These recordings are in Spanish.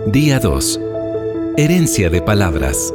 Día 2. Herencia de palabras.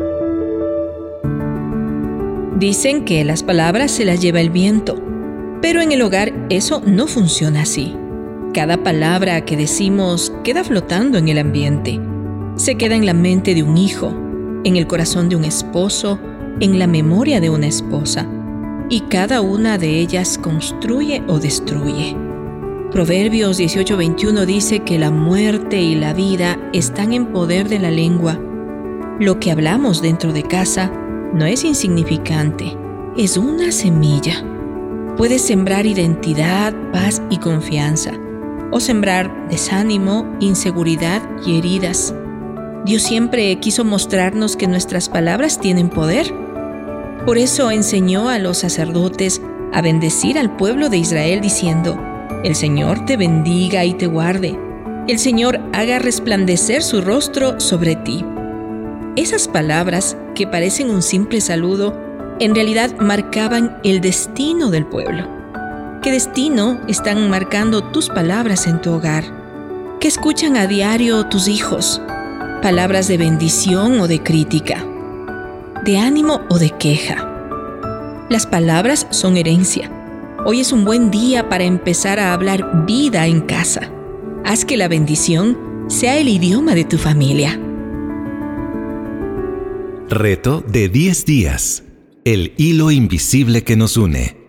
Dicen que las palabras se las lleva el viento, pero en el hogar eso no funciona así. Cada palabra que decimos queda flotando en el ambiente. Se queda en la mente de un hijo, en el corazón de un esposo, en la memoria de una esposa, y cada una de ellas construye o destruye. Proverbios 18:21 dice que la muerte y la vida están en poder de la lengua. Lo que hablamos dentro de casa no es insignificante, es una semilla. Puede sembrar identidad, paz y confianza, o sembrar desánimo, inseguridad y heridas. Dios siempre quiso mostrarnos que nuestras palabras tienen poder. Por eso enseñó a los sacerdotes a bendecir al pueblo de Israel diciendo: El Señor te bendiga y te guarde. El Señor haga resplandecer su rostro sobre ti. Esas palabras, que parecen un simple saludo, en realidad marcaban el destino del pueblo. ¿Qué destino están marcando tus palabras en tu hogar? ¿Qué escuchan a diario tus hijos? ¿Palabras de bendición o de crítica? ¿De ánimo o de queja? Las palabras son herencia. Hoy es un buen día para empezar a hablar vida en casa. Haz que la bendición sea el idioma de tu familia. Reto de 10 días. El hilo invisible que nos une.